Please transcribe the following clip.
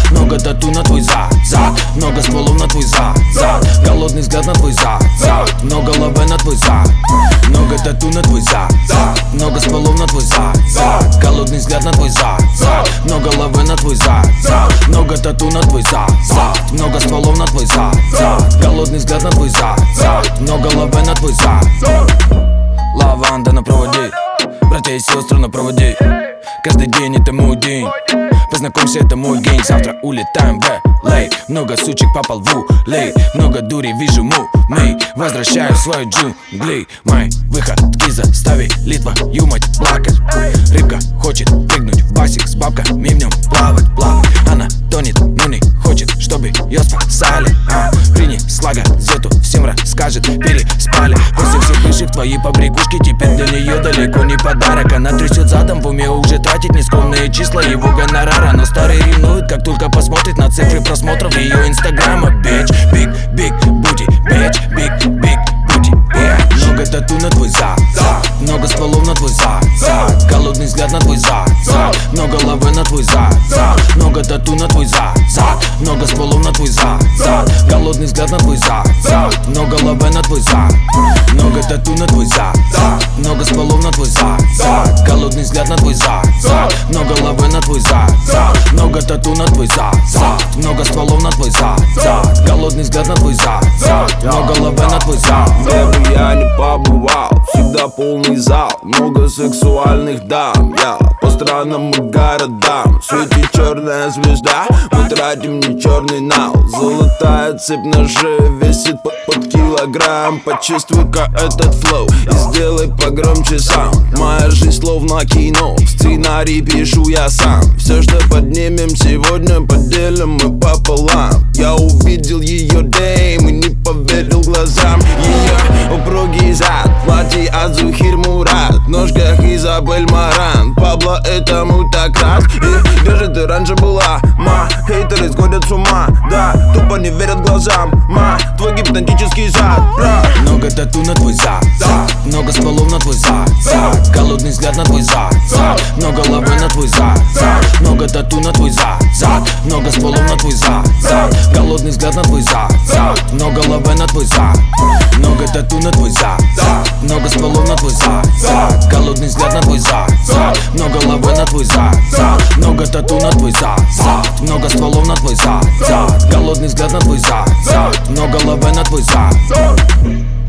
много тату на твой зад, много стволов на твой зад, голодный взгляд на твой зад, много лаве на твой зад, много тату на твой зад, много стволов на твой зад, голодный взгляд на твой зад, много лаве на твой зад, много тату на твой зад, много стволов на твой зад, голодный взгляд на твой зад, много лаве на твой зад. Лаванда на проводе, братья и сестры на проводе. Каждый день это мой день. Познакомься, это мой гейм. Завтра улетаем в LA. Много сучек попал в улей. Много дури вижу мэй. Возвращаю свою джунгли. Мои выходки заставили твою мать плакать. Рыбка хочет прыгнуть в басик с бабками в нем плавать. Она тонет, но не хочет, чтобы ее спасали. Принесла газету, всем расскажет, переспали. После всех бывших твои побрякушки теперь для нее далеко не подарок. Она трясет задом, в уме уже тратить нескромные числа его гонорара. Но старый ревнует, как только посмотрит на цифры просмотров ее инстаграма. Bitch, big booty, bitch, big booty, bitch. Много тату на твой зад, много стволов на твой зад, голодный взгляд на твой зад, много лаве на твой зад, много тату на твой зад, много стволов на твой зад, голодный взгляд на твой зад, много лаве на твой зад, много тату на твой зад, много стволов на твой зад, голодный взгляд на твой зад, много лаве на твой зад, много тату на твой зад, много стволов на твой зад, голодный взгляд на твой зад, много лаве на твой зад. Где бы я не побывал, всегда полный зал, много сексуальных дам. Я по странам и городам, светит черная звезда, мы тратим не черный нал. Золотая цепь на шее весит под килограмм. Почувствуй-ка этот флоу и сделай погромче сам. Моя жизнь словно кино, сценарий пишу я сам. Все, что поднимем сегодня, поделим мы пополам. Я увидел ее дейм и не поверил глазам. Ее упругий зад, платье от Зухир Мурат, в ножках Изабель Маран. Пабло этому так рад. И где же ты раньше была, ма? Хейтеры сходят с ума, да, тупо не верят глазам, ма. Твой гипнотический зад, бра. Много тату на твой зад, много стволов на твой зад, голодный взгляд на твой зад, много лавы на твой зад, много тату на твой зад, много стволов на твой зад, голодный взгляд на твой зад, много лавы на твой зад, много тату на твой зад, много стволов на твой зад, голодный взгляд на твой зад, много лавы на твой зад, много тату на твой зад, много стволов на твой зад, голодный взгляд на твой зад, много лавы на твой зад.